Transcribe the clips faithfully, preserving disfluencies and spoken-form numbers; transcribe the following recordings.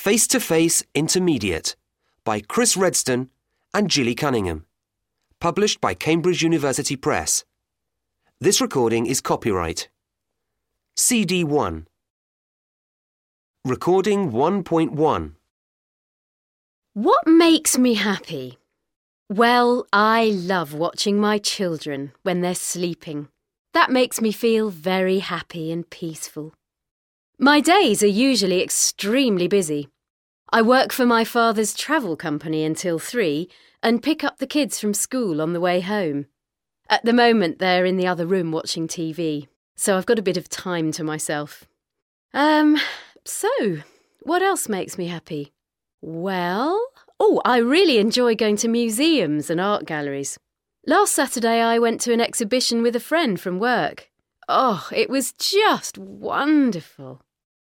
Face-to-Face Intermediate by Chris Redston and Gilly Cunningham. Published by Cambridge University Press. This recording is copyright. C D one. Recording one point one. What makes me happy? Well, I love watching my children when they're sleeping. That makes me feel very happy and peaceful. My days are usually extremely busy. I work for my father's travel company until three and pick up the kids from school on the way home. At the moment, they're in the other room watching T V, so I've got a bit of time to myself. Um, so, what else makes me happy? Well, oh, I really enjoy going to museums and art galleries. Last Saturday, I went to an exhibition with a friend from work. Oh, it was just wonderful.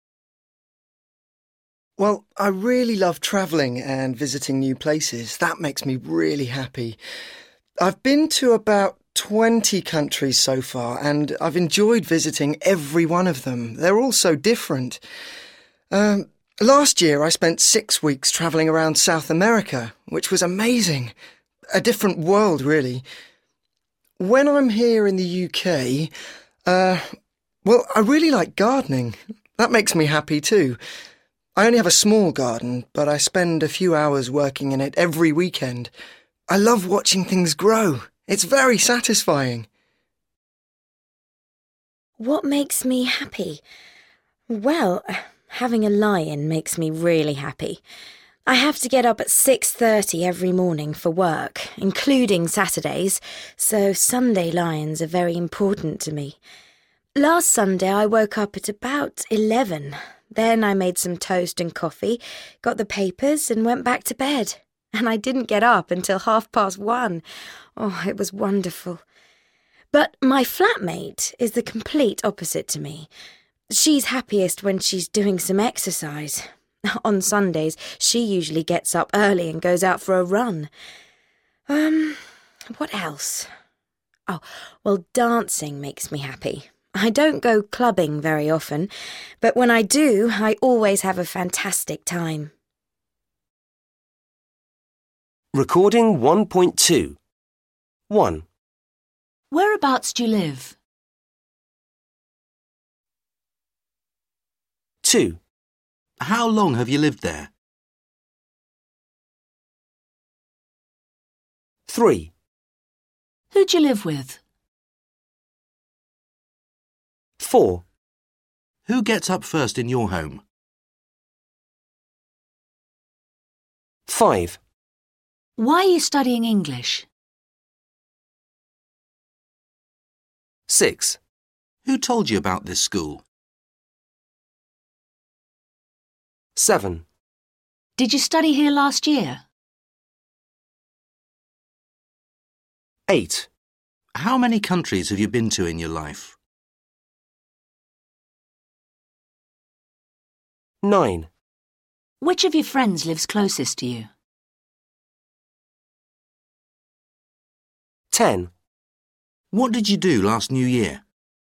Well, I really love travelling and visiting new places. That makes me really happy. I've been to about twenty countries so far, and I've enjoyed visiting every one of them. They're all so different. Um, last year, I spent six weeks travelling around South America, which was amazing. A different world, really. When I'm here in the U K, uh, well, I really like gardening. That makes me happy too. I only have a small garden, but I spend a few hours working in it every weekend. I love watching things grow. It's very satisfying. What makes me happy? Well, having a lie-in makes me really happy. I have to get up at six thirty every morning for work, including Saturdays, so Sunday lie-ins are very important to me. Last Sunday I woke up at about eleven. Then I made some toast and coffee, got the papers and went back to bed. And I didn't get up until half past one. Oh, it was wonderful. But my flatmate is the complete opposite to me. She's happiest when she's doing some exercise. On Sundays, she usually gets up early and goes out for a run. Um, what else? Oh, well, dancing makes me happy. I don't go clubbing very often, but when I do, I always have a fantastic time. Recording one point two. one. Whereabouts do you live? two. How long have you lived there? three. Who do you live with? four. Who gets up first in your home? five. Why are you studying English? six. Who told you about this school? seven. Did you study here last year? eight. How many countries have you been to in your life? nine. Which of your friends lives closest to you? ten. What did you do last New Year?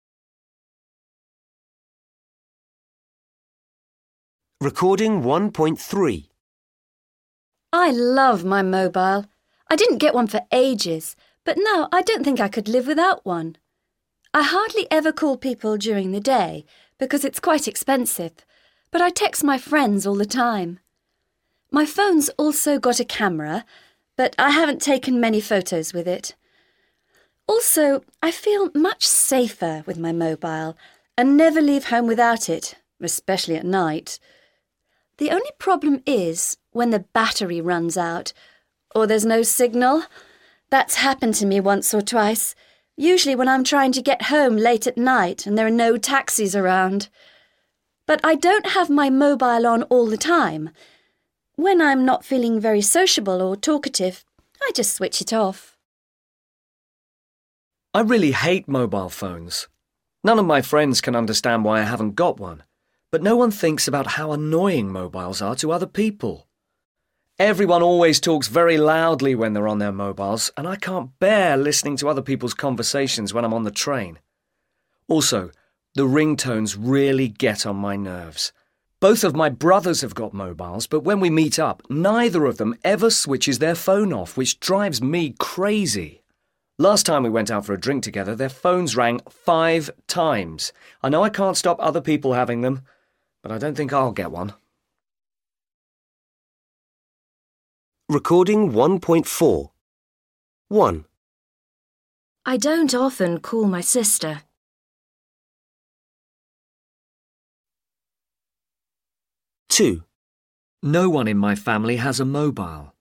Recording one point three. I love my mobile. I didn't get one for ages, but now I don't think I could live without one. I hardly ever call people during the day because it's quite expensive, but I text my friends all the time. My phone's also got a camera, but I haven't taken many photos with it. Also, I feel much safer with my mobile and never leave home without it, especially at night. The only problem is when the battery runs out or there's no signal. That's happened to me once or twice, usually when I'm trying to get home late at night and there are no taxis around. But I don't have my mobile on all the time. When I'm not feeling very sociable or talkative, I just switch it off. I really hate mobile phones. None of my friends can understand why I haven't got one, but no one thinks about how annoying mobiles are to other people. Everyone always talks very loudly when they're on their mobiles, and I can't bear listening to other people's conversations when I'm on the train. Also, the ringtones really get on my nerves. Both of my brothers have got mobiles, but when we meet up, neither of them ever switches their phone off, which drives me crazy. Last time we went out for a drink together, their phones rang five times. I know I can't stop other people having them, but I don't think I'll get one. Recording one point four. one. I don't often call my sister. two. No one in my family has a mobile.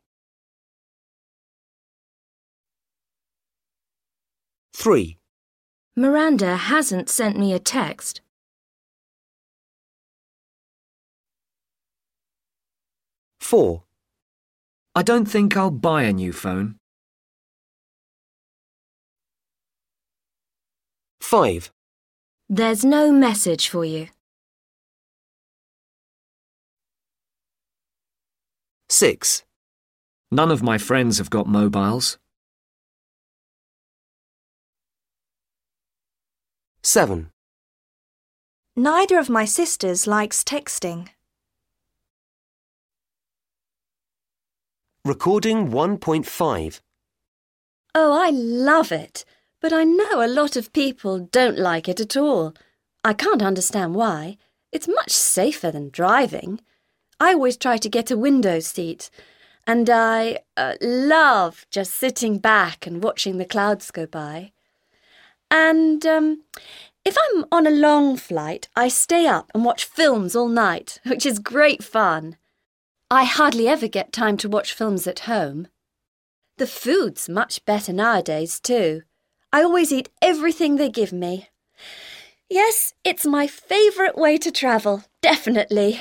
three. Miranda hasn't sent me a text. four. I don't think I'll buy a new phone. five. There's no message for you. six. None of my friends have got mobiles. seven. Neither of my sisters likes texting. Recording one point five. Oh, I love it, but I know a lot of people don't like it at all. I can't understand why. It's much safer than driving. I always try to get a window seat, and I uh, love just sitting back and watching the clouds go by. And um, if I'm on a long flight, I stay up and watch films all night, which is great fun. I hardly ever get time to watch films at home. The food's much better nowadays, too. I always eat everything they give me. Yes, it's my favourite way to travel, definitely.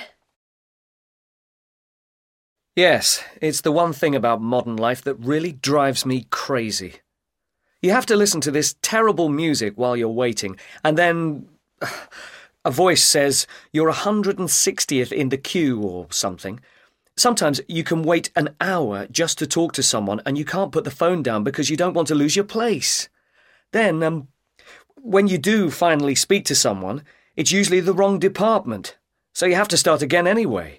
Yes, it's the one thing about modern life that really drives me crazy. You have to listen to this terrible music while you're waiting, and then a voice says you're one hundred sixtieth in the queue or something. Sometimes you can wait an hour just to talk to someone and you can't put the phone down because you don't want to lose your place. Then, um, when you do finally speak to someone, it's usually the wrong department, so you have to start again anyway.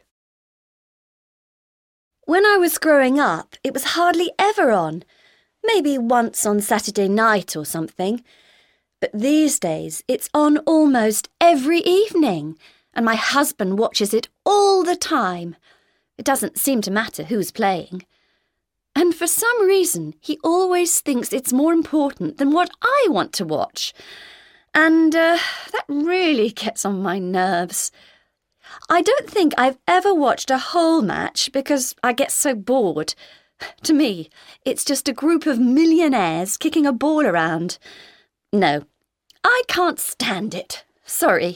When I was growing up, it was hardly ever on. Maybe once on Saturday night or something. But these days, it's on almost every evening, and my husband watches it all the time. It doesn't seem to matter who's playing. And for some reason, he always thinks it's more important than what I want to watch. And uh, that really gets on my nerves. I don't think I've ever watched a whole match because I get so bored. To me, it's just a group of millionaires kicking a ball around. No, I can't stand it. Sorry.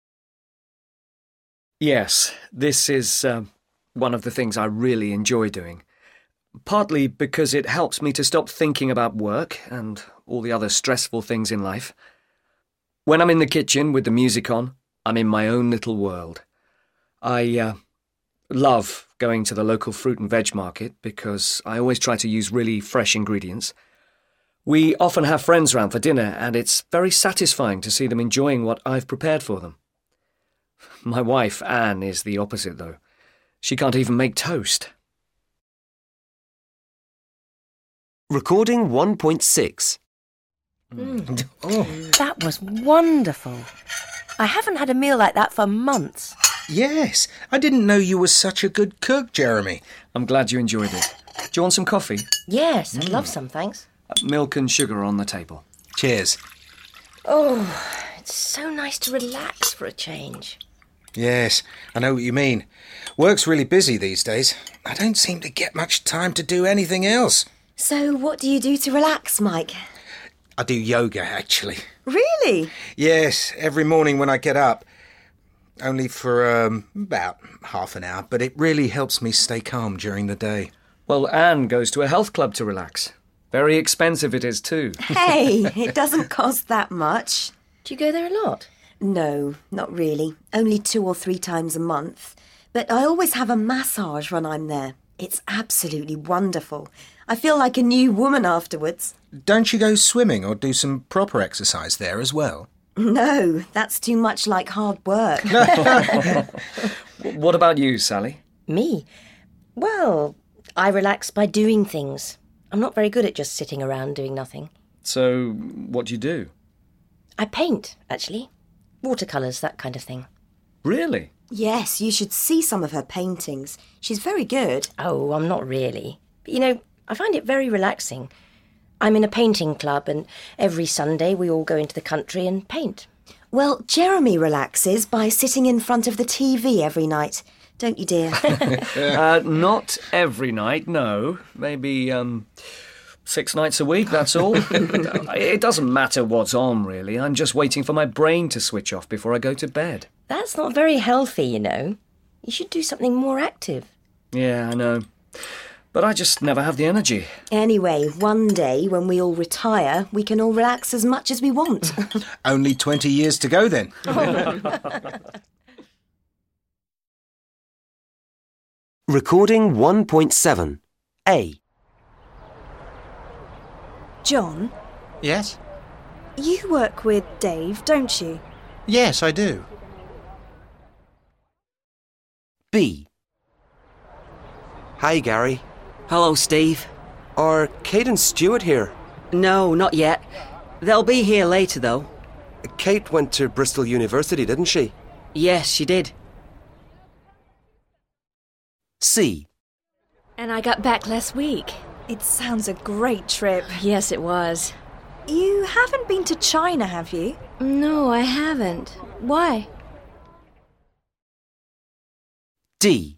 Yes, this is uh, one of the things I really enjoy doing. Partly because it helps me to stop thinking about work and all the other stressful things in life. When I'm in the kitchen with the music on, I'm in my own little world. I uh, love going to the local fruit and veg market because I always try to use really fresh ingredients. We often have friends round for dinner, and it's very satisfying to see them enjoying what I've prepared for them. My wife, Anne, is the opposite, though. She can't even make toast. Recording one point six. Mm. Oh. That was wonderful. I haven't had a meal like that for months. Yes, I didn't know you were such a good cook, Jeremy. I'm glad you enjoyed it. Do you want some coffee? Yes, I'd mm. love some, thanks. Milk and sugar are on the table. Cheers. Oh, it's so nice to relax for a change. Yes, I know what you mean. Work's really busy these days. I don't seem to get much time to do anything else. So what do you do to relax, Mike? I do yoga, actually. Really? Yes, every morning when I get up. Only for um, about half an hour, but it really helps me stay calm during the day. Well, Anne goes to a health club to relax. Very expensive it is too. Hey, it doesn't cost that much. Do you go there a lot? No, not really. Only two or three times a month. But I always have a massage when I'm there. It's absolutely wonderful. I feel like a new woman afterwards. Don't you go swimming or do some proper exercise there as well? No, that's too much like hard work. W- What about you, Sally? Me? Well, I relax by doing things. I'm not very good at just sitting around doing nothing. So, what do you do? I paint, actually. Watercolours, that kind of thing. Really? Yes, you should see some of her paintings. She's very good. Oh, I'm not really. But, you know, I find it very relaxing. I'm in a painting club, and every Sunday we all go into the country and paint. Well, Jeremy relaxes by sitting in front of the T V every night. Don't you, dear? uh, not every night, no. Maybe, um... Six nights a week, that's all. It doesn't matter what's on, really. I'm just waiting for my brain to switch off before I go to bed. That's not very healthy, you know. You should do something more active. Yeah, I know. But I just never have the energy. Anyway, one day when we all retire, we can all relax as much as we want. Only twenty years to go then. Recording one point seven. A. John, Yes? you work with Dave, don't you? Yes, I do. B. Hi, Gary. Hello, Steve. Are Kate and Stuart here? No, not yet. They'll be here later, though. Kate went to Bristol University, didn't she? Yes, she did. C. And I got back last week. It sounds a great trip. Yes, it was. You haven't been to China, have you? No, I haven't. Why? D.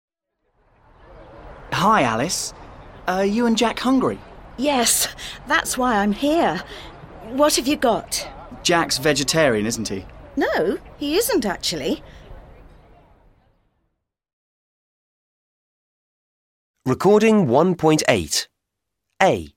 Hi, Alice. Are you and Jack hungry? Yes, that's why I'm here. What have you got? Jack's vegetarian, isn't he? No, he isn't actually. Recording one point eight. A.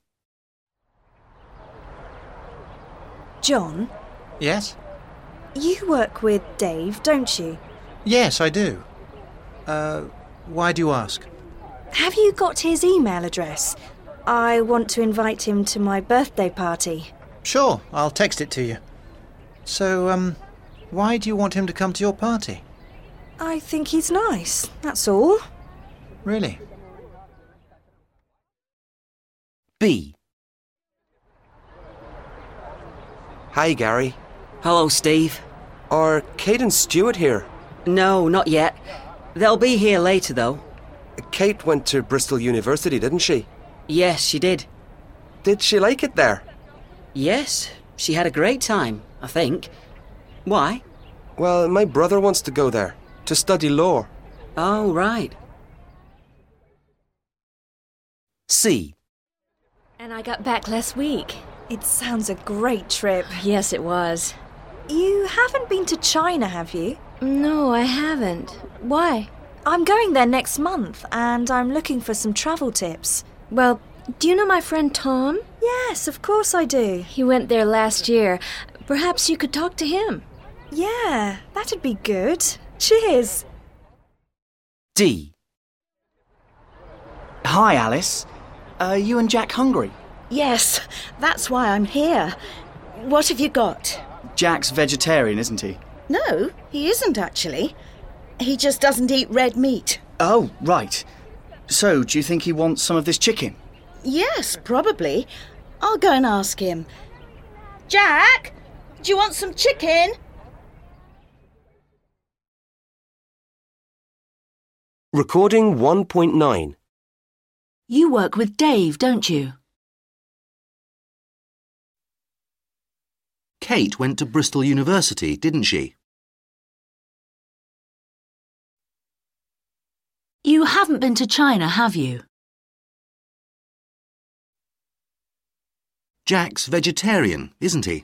John, Yes? you work with Dave, don't you? Yes, I do. Uh, why do you ask? Have you got his email address? I want to invite him to my birthday party. Sure, I'll text it to you. So, um, why do you want him to come to your party? I think he's nice, that's all. Really? B. Hi, Gary. Hello, Steve. Are Kate and Stuart here? No, not yet. They'll be here later, though. Kate went to Bristol University, didn't she? Yes, she did. Did she like it there? Yes, she had a great time, I think. Why? Well, my brother wants to go there, to study law. Oh, right. C. And I got back last week. It sounds a great trip. Yes, it was. You haven't been to China, have you? No, I haven't. Why? I'm going there next month, and I'm looking for some travel tips. Well, do you know my friend Tom? Yes, of course I do. He went there last year. Perhaps you could talk to him. Yeah, that'd be good. Cheers. D. Hi, Alice. Are you and Jack hungry? Yes, that's why I'm here. What have you got? Jack's vegetarian, isn't he? No, he isn't actually. He just doesn't eat red meat. Oh, right. So, do you think he wants some of this chicken? Yes, probably. I'll go and ask him. Jack, do you want some chicken? Recording one point nine. You work with Dave, don't you? Kate went to Bristol University, didn't she? You haven't been to China, have you? Jack's vegetarian, isn't he?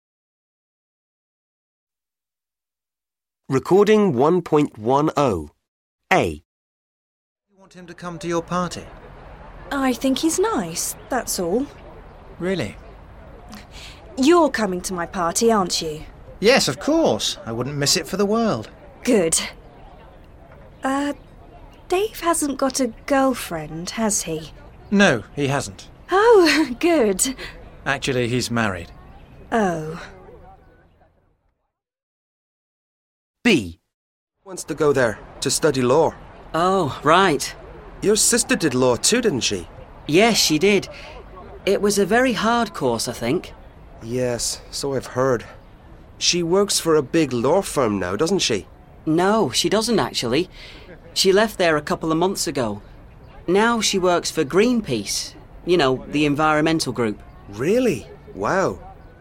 Recording one point ten. A. You want him to come to your party? I think he's nice, that's all. Really? You're coming to my party, aren't you? Yes, of course. I wouldn't miss it for the world. Good. Uh, Dave hasn't got a girlfriend, has he? No, he hasn't. Oh, good. Actually, he's married. Oh. B. Wants to go there to study law. Oh, right. Your sister did law too, didn't she? Yes, she did. It was a very hard course, I think. Yes, so I've heard. She works for a big law firm now, doesn't she? No, she doesn't actually. She left there a couple of months ago. Now she works for Greenpeace. You know, the environmental group. Really? Wow.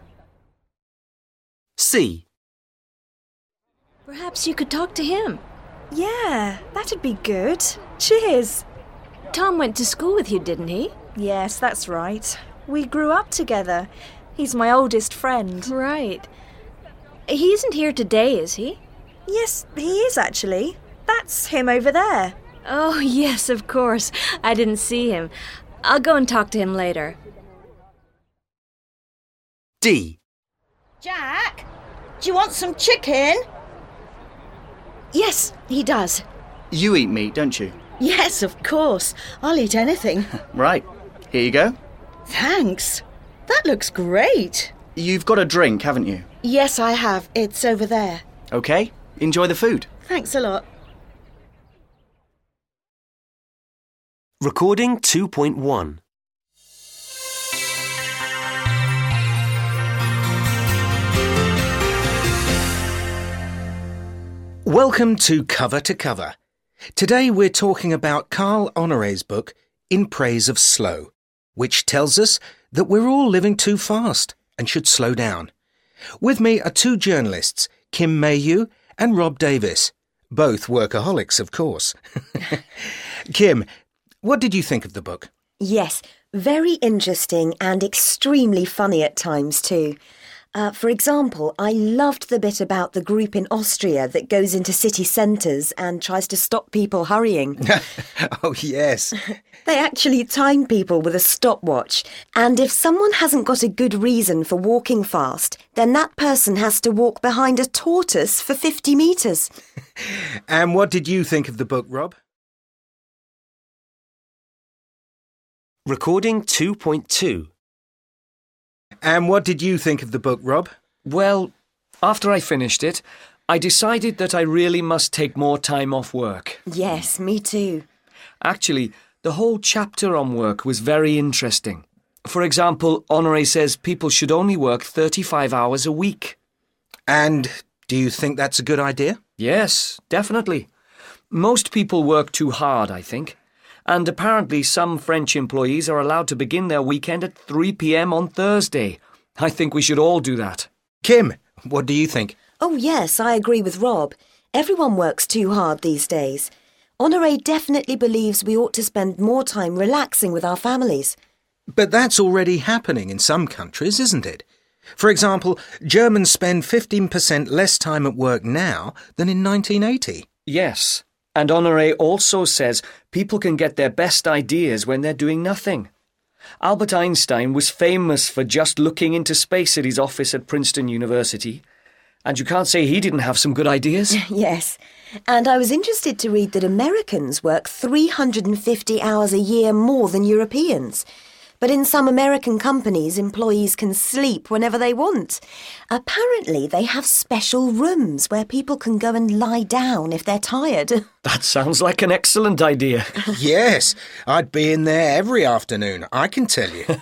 C. Perhaps you could talk to him. Yeah, that'd be good. Cheers. Tom went to school with you, didn't he? Yes, that's right. We grew up together. He's my oldest friend. Right. He isn't here today, is he? Yes, he is actually. That's him over there. Oh, yes, of course. I didn't see him. I'll go and talk to him later. D. Jack, do you want some chicken? Yes, he does. You eat meat, don't you? Yes, of course. I'll eat anything. Right. Here you go. Thanks. That looks great. You've got a drink, haven't you? Yes, I have. It's over there. OK. Enjoy the food. Thanks a lot. Recording two point one. Welcome to Cover to Cover. Today we're talking about Carl Honoré's book, In Praise of Slow, which tells us that we're all living too fast and should slow down. With me are two journalists, Kim Mayhew and Rob Davis, both workaholics, of course. Kim, what did you think of the book? Yes, very interesting and extremely funny at times too. Uh, for example, I loved the bit about the group in Austria that goes into city centres and tries to stop people hurrying. Oh, yes. They actually time people with a stopwatch. And if someone hasn't got a good reason for walking fast, then that person has to walk behind a tortoise for fifty metres. And what did you think of the book, Rob? Recording two point two. And what did you think of the book, Rob? Well, after I finished it, I decided that I really must take more time off work. Yes, me too. Actually, the whole chapter on work was very interesting. For example, Honoré says people should only work thirty-five hours a week. And do you think that's a good idea? Yes, definitely. Most people work too hard, I think. And apparently some French employees are allowed to begin their weekend at three p.m. on Thursday. I think we should all do that. Kim, what do you think? Oh yes, I agree with Rob. Everyone works too hard these days. Honoré definitely believes we ought to spend more time relaxing with our families. But that's already happening in some countries, isn't it? For example, Germans spend fifteen percent less time at work now than in nineteen eighty. Yes. And Honoré also says people can get their best ideas when they're doing nothing. Albert Einstein was famous for just looking into space at his office at Princeton University. And you can't say he didn't have some good ideas. Yes. And I was interested to read that Americans work three hundred fifty hours a year more than Europeans. But in some American companies, employees can sleep whenever they want. Apparently, they have special rooms where people can go and lie down if they're tired. That sounds like an excellent idea. Yes, I'd be in there every afternoon, I can tell you.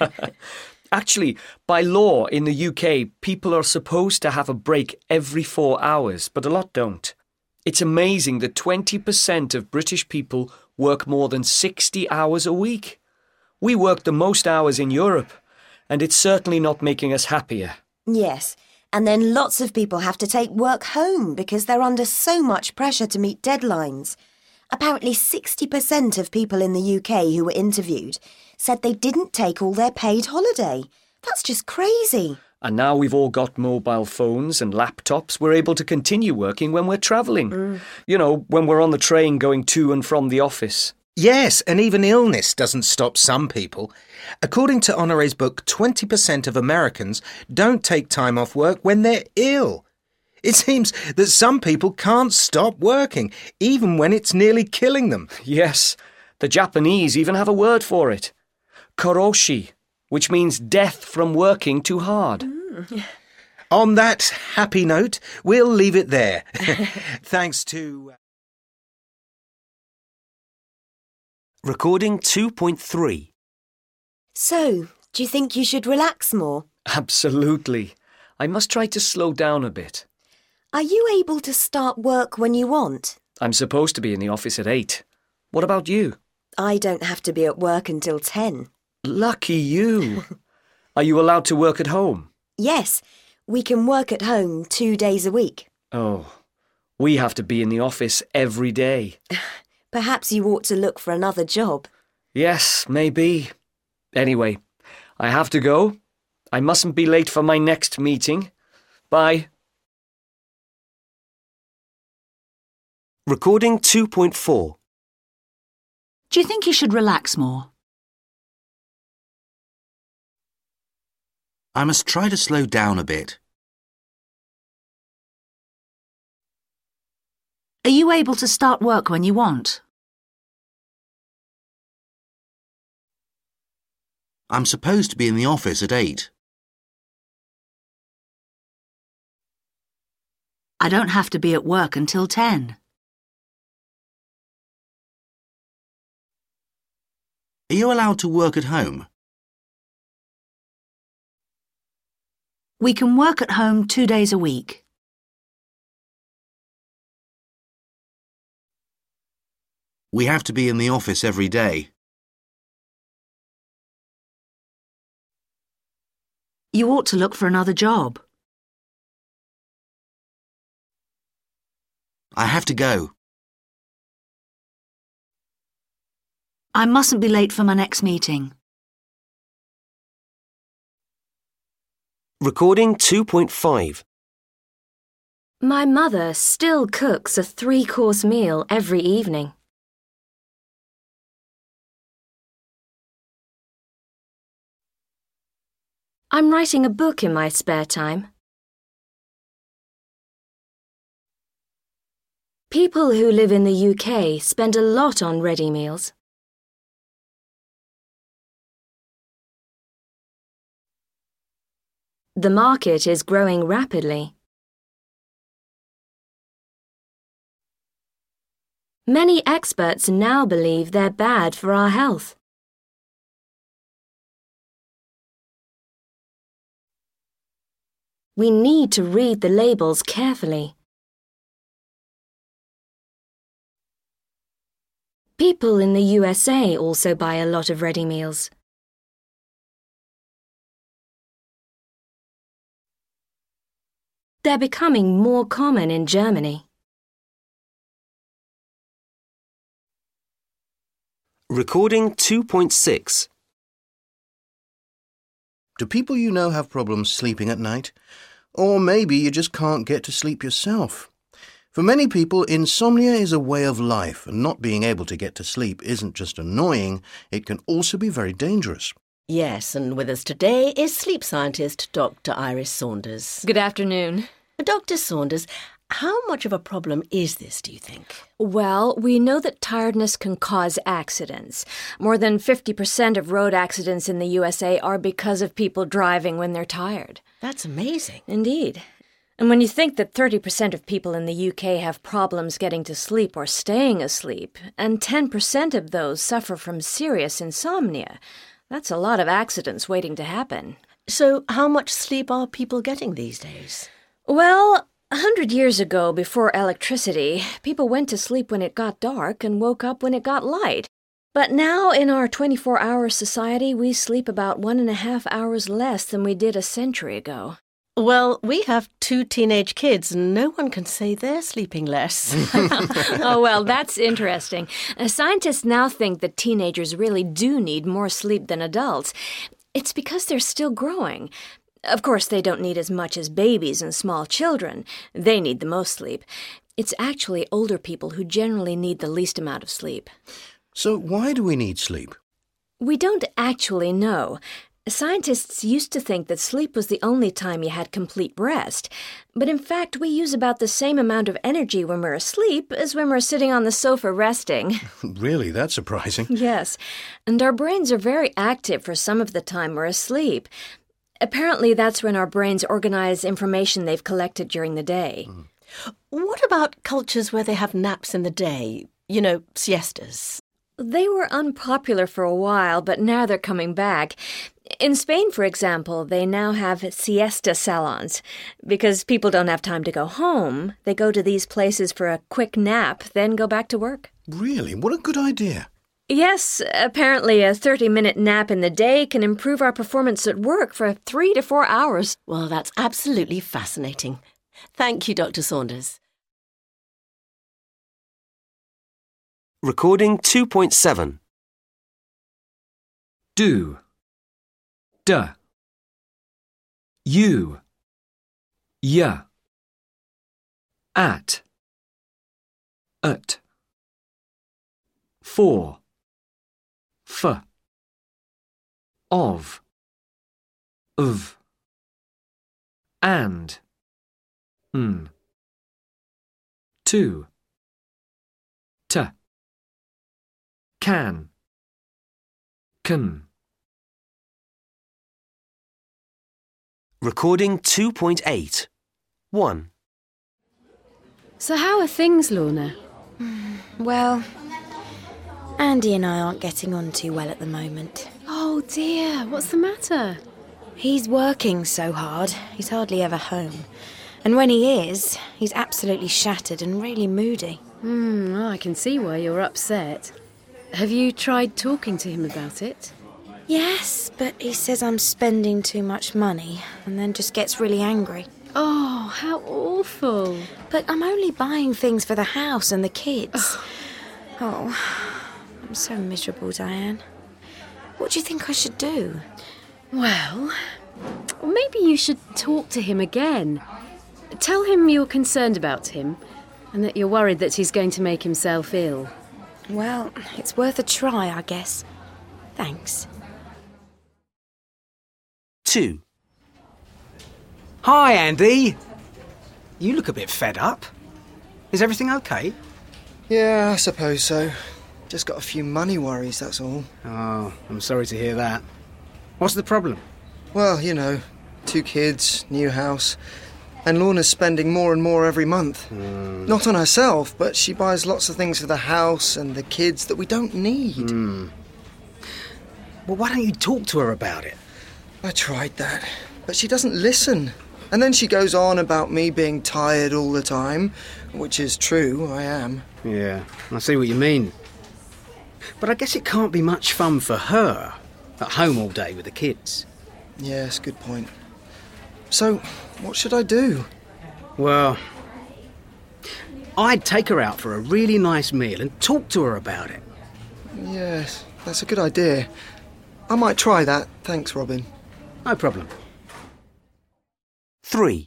Actually, by law in the U K, people are supposed to have a break every four hours, but a lot don't. It's amazing that twenty percent of British people work more than sixty hours a week. We work the most hours in Europe, and it's certainly not making us happier. Yes, and then lots of people have to take work home because they're under so much pressure to meet deadlines. Apparently sixty percent of people in the U K who were interviewed said they didn't take all their paid holiday. That's just crazy. And now we've all got mobile phones and laptops, we're able to continue working when we're travelling. Mm. You know, when we're on the train going to and from the office. Yes, and even illness doesn't stop some people. According to Honoré's book, twenty percent of Americans don't take time off work when they're ill. It seems that some people can't stop working, even when it's nearly killing them. Yes, the Japanese even have a word for it. Koroshi, which means death from working too hard. Mm. On that happy note, we'll leave it there. Thanks to... Recording two point three. So, do you think you should relax more? Absolutely. I must try to slow down a bit. Are you able to start work when you want? I'm supposed to be in the office at eight. What about you? I don't have to be at work until ten. Lucky you. Are you allowed to work at home? Yes, we can work at home two days a week. Oh, we have to be in the office every day. Perhaps you ought to look for another job. Yes, maybe. Anyway, I have to go. I mustn't be late for my next meeting. Bye. Recording two point four. Do you think you should relax more? I must try to slow down a bit. Are you able to start work when you want? I'm supposed to be in the office at eight. I don't have to be at work until ten. Are you allowed to work at home? We can work at home two days a week. We have to be in the office every day. You ought to look for another job. I have to go. I mustn't be late for my next meeting. Recording two point five. My mother still cooks a three-course meal every evening. I'm writing a book in my spare time. People who live in the U K spend a lot on ready meals. The market is growing rapidly. Many experts now believe they're bad for our health. We need to read the labels carefully. People in the U S A also buy a lot of ready meals. They're becoming more common in Germany. Recording two point six. Do people you know have problems sleeping at night? Or maybe you just can't get to sleep yourself. For many people, insomnia is a way of life, and not being able to get to sleep isn't just annoying, it can also be very dangerous. Yes, and with us today is sleep scientist Doctor Iris Saunders. Good afternoon. Doctor Saunders, how much of a problem is this, do you think? Well, we know that tiredness can cause accidents. More than fifty percent of road accidents in the U S A are because of people driving when they're tired. That's amazing. Indeed. And when you think that thirty percent of people in the U K have problems getting to sleep or staying asleep, and ten percent of those suffer from serious insomnia, that's a lot of accidents waiting to happen. So how much sleep are people getting these days? Well, a hundred years ago, before electricity, people went to sleep when it got dark and woke up when it got light. But now, in our twenty-four hour society, we sleep about one and a half hours less than we did a century ago. Well, we have two teenage kids, and no one can say they're sleeping less. Oh, well, that's interesting. Uh, scientists now think that teenagers really do need more sleep than adults. It's because they're still growing. Of course, they don't need as much as babies and small children. They need the most sleep. It's actually older people who generally need the least amount of sleep. So why do we need sleep? We don't actually know. Scientists used to think that sleep was the only time you had complete rest. But in fact, we use about the same amount of energy when we're asleep as when we're sitting on the sofa resting. Really, that's surprising. Yes, and our brains are very active for some of the time we're asleep. Apparently that's when our brains organise information they've collected during the day. Mm. What about cultures where they have naps in the day? You know, siestas? They were unpopular for a while, but now they're coming back. In Spain, for example, they now have siesta salons. Because people don't have time to go home, they go to these places for a quick nap, then go back to work. Really? What a good idea. Yes, apparently a thirty-minute nap in the day can improve our performance at work for three to four hours. Well, that's absolutely fascinating. Thank you, Doctor Saunders. Recording two point seven. Do. Duh. You. Ya. At. Ut. For. F. Of. Of. And. N. To. T. Can. Can. Recording two point eight. one. So how are things, Lorna? Well, Andy and I aren't getting on too well at the moment. Oh dear, what's the matter? He's working so hard, he's hardly ever home. And when he is, he's absolutely shattered and really moody. Hmm, well, I can see why you're upset. Have you tried talking to him about it? Yes, but he says I'm spending too much money and then just gets really angry. Oh, how awful. But I'm only buying things for the house and the kids. Oh, I'm so miserable, Diane. What do you think I should do? Well, maybe you should talk to him again. Tell him you're concerned about him and that you're worried that he's going to make himself ill. Well, it's worth a try, I guess. Thanks. two. Hi, Andy. You look a bit fed up. Is everything okay? Yeah, I suppose so. Just got a few money worries, that's all. Oh, I'm sorry to hear that. What's the problem? Well, you know, two kids, new house, and Lorna's spending more and more every month. Mm. Not on herself, but she buys lots of things for the house and the kids that we don't need. Mm. Well, why don't you talk to her about it? I tried that, but she doesn't listen. And then she goes on about me being tired all the time, which is true, I am. Yeah, I see what you mean. But I guess it can't be much fun for her, at home all day with the kids. Yes, good point. So, what should I do? Well, I'd take her out for a really nice meal and talk to her about it. Yes, that's a good idea. I might try that. Thanks, Robin. No problem. three.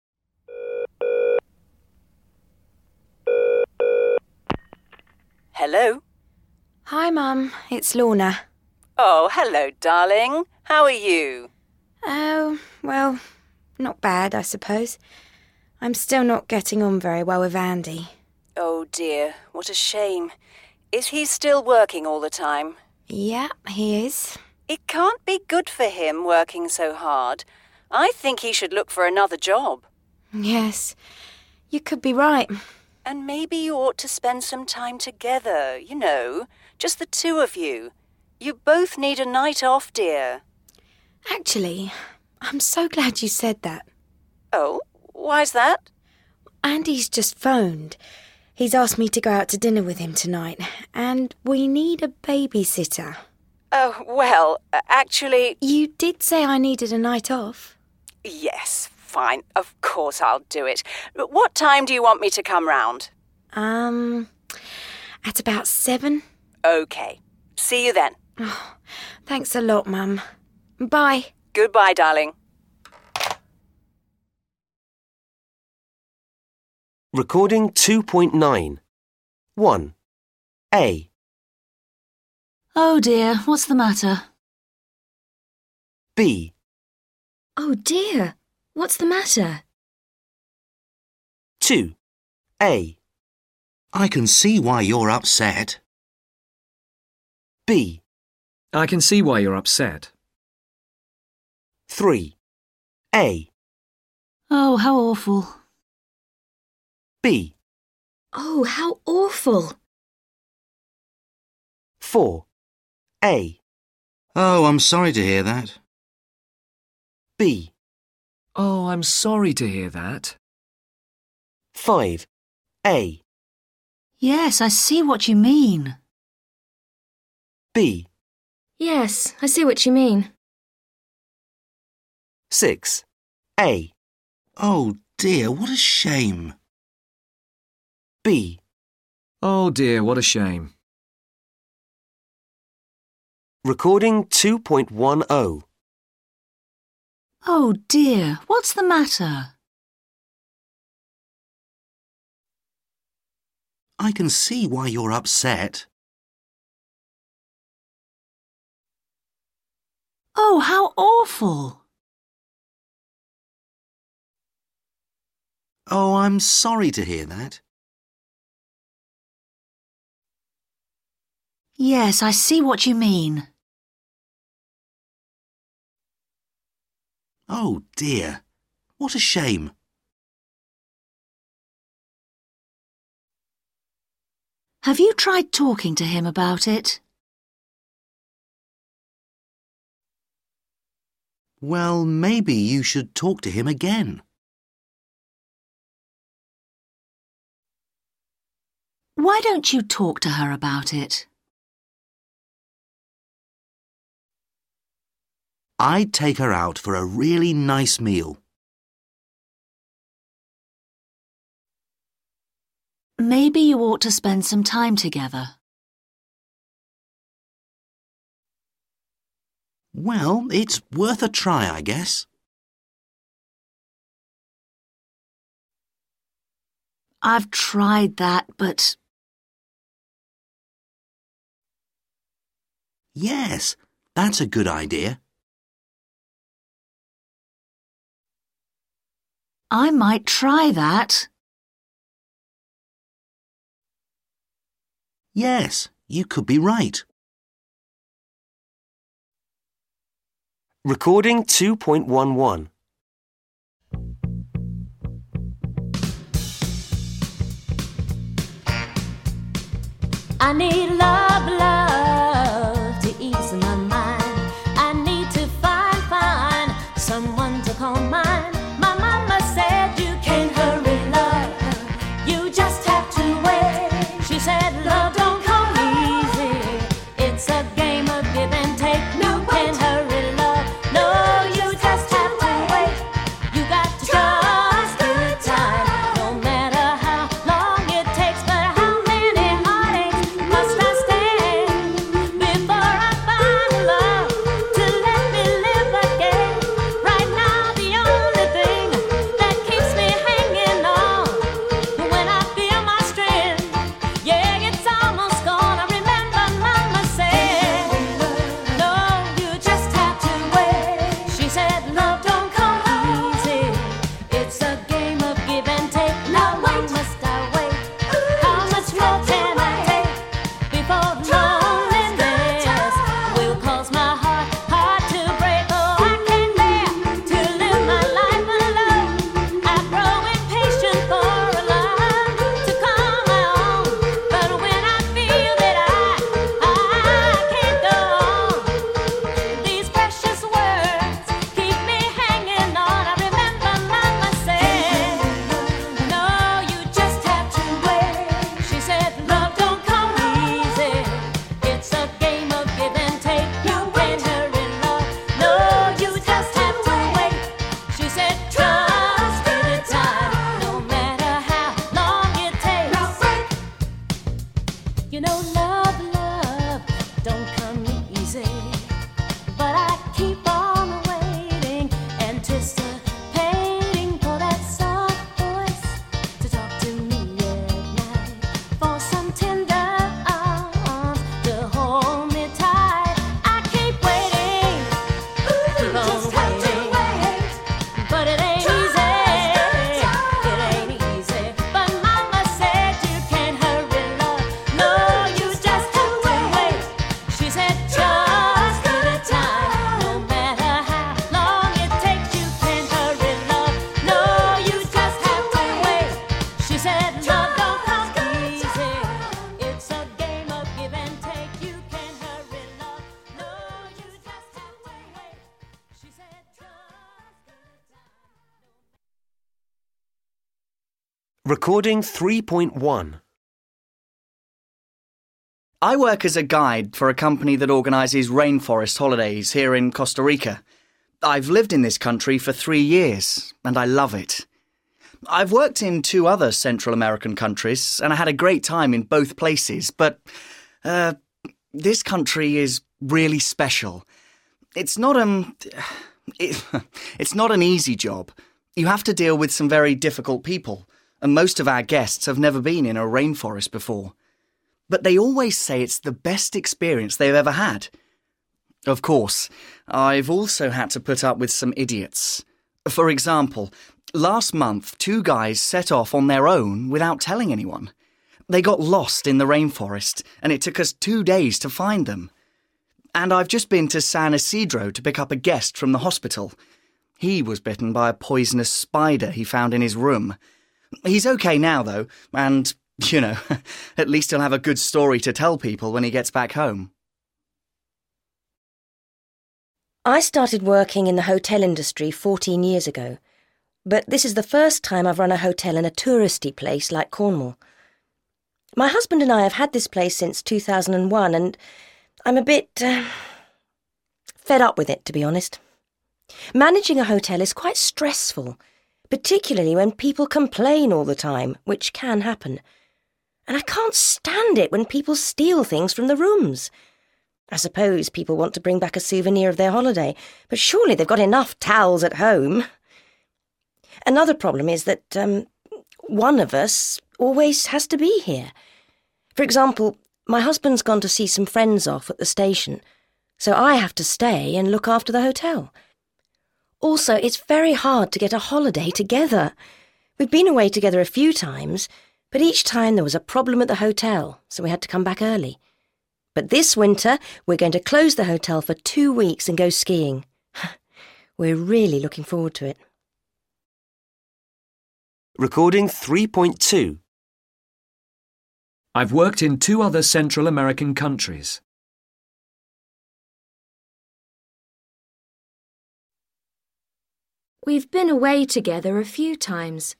Hello? Hi, Mum. It's Lorna. Oh, hello, darling. How are you? Oh, well, not bad, I suppose. I'm still not getting on very well with Andy. Oh, dear. What a shame. Is he still working all the time? Yeah, he is. It can't be good for him working so hard. I think he should look for another job. Yes, you could be right. And maybe you ought to spend some time together, you know, just the two of you. You both need a night off, dear. Actually, I'm so glad you said that. Oh, why's that? Andy's just phoned. He's asked me to go out to dinner with him tonight, and we need a babysitter. Oh, well, actually... You did say I needed a night off. Yes, fine. Of course I'll do it. But what time do you want me to come round? Um, at about seven. OK. See you then. Oh, thanks a lot, Mum. Bye. Goodbye, darling. Recording two point nine. one. A. Oh dear, what's the matter? B. Oh dear, what's the matter? two. A. I can see why you're upset. B. I can see why you're upset. three. A. Oh, how awful. B. Oh, how awful. four. A. Oh, I'm sorry to hear that. B. Oh, I'm sorry to hear that. five. A. Yes, I see what you mean. B. Yes, I see what you mean. six. A. Oh dear, what a shame. B. Oh dear, what a shame. Recording two point ten. Oh dear, what's the matter? I can see why you're upset. Oh, how awful. Oh, I'm sorry to hear that. Yes, I see what you mean. Oh dear, what a shame. Have you tried talking to him about it? Well, maybe you should talk to him again. Why don't you talk to her about it? I'd take her out for a really nice meal. Maybe you ought to spend some time together. Well, it's worth a try, I guess. I've tried that, but... Yes, that's a good idea. I might try that. Yes, you could be right. Recording two point eleven. I need love, love to ease my mind. I need to find, find someone to call mine. My mama said you can't hurry love, you just have to wait. She said love don't come easy, it's a game of give and take. You can't hurry love, no, you just have to wait. You got to trust good time, no matter how long it takes. But how many heartaches must I stand before I find love to let me live again? Right now the only thing that keeps me hanging on, when I feel my strength, yeah, it's almost gone. I remember mama said, no, you just have to wait. She said love don't come easy, it's a game of give and take. Now why must I wait? How much more can I take before loneliness will cause my heart, heart to break? Oh, I can't bear to live my life alone. I grow impatient for a love to call my own. But when I feel that I, I can't go on, these precious words keep me hanging on. I remember mama said, no, you just have to wait. She said love don't come easy, it's a game of give and take. You can't hurry love, no, you just have to wait. She said trust good time, no matter how long it takes. You know love, love don't come easy, but I keep on waiting, anticipating for that soft voice to talk to me at night, for some tender arms to hold me tight. I keep waiting, keep on waiting, but it ain't easy, it ain't easy. But mama said you can't hurry love, no, you just have Recording three point one. I work as a guide for a company that organises rainforest holidays here in Costa Rica. I've lived in this country for three years, and I love it. I've worked in two other Central American countries, and I had a great time in both places, but uh, this country is really special. It's not um, it, it's not an easy job. You have to deal with some very difficult people, and most of our guests have never been in a rainforest before. But they always say it's the best experience they've ever had. Of course, I've also had to put up with some idiots. For example, last month two guys set off on their own without telling anyone. They got lost in the rainforest, and it took us two days to find them. And I've just been to San Isidro to pick up a guest from the hospital. He was bitten by a poisonous spider he found in his room. He's okay now, though, and, you know, at least he'll have a good story to tell people when he gets back home. I started working in the hotel industry fourteen years ago, but this is the first time I've run a hotel in a touristy place like Cornwall. My husband and I have had this place since two thousand one, and I'm a bit uh, fed up with it, to be honest. Managing a hotel is quite stressful, particularly when people complain all the time, which can happen. And I can't stand it when people steal things from the rooms. I suppose people want to bring back a souvenir of their holiday, but surely they've got enough towels at home. Another problem is that um, one of us always has to be here. For example, my husband's gone to see some friends off at the station, so I have to stay and look after the hotel. Also, it's very hard to get a holiday together. We've been away together a few times, but each time there was a problem at the hotel, so we had to come back early. But this winter, we're going to close the hotel for two weeks and go skiing. We're really looking forward to it. Recording three point two. I've worked in two other Central American countries. We've been away together a few times.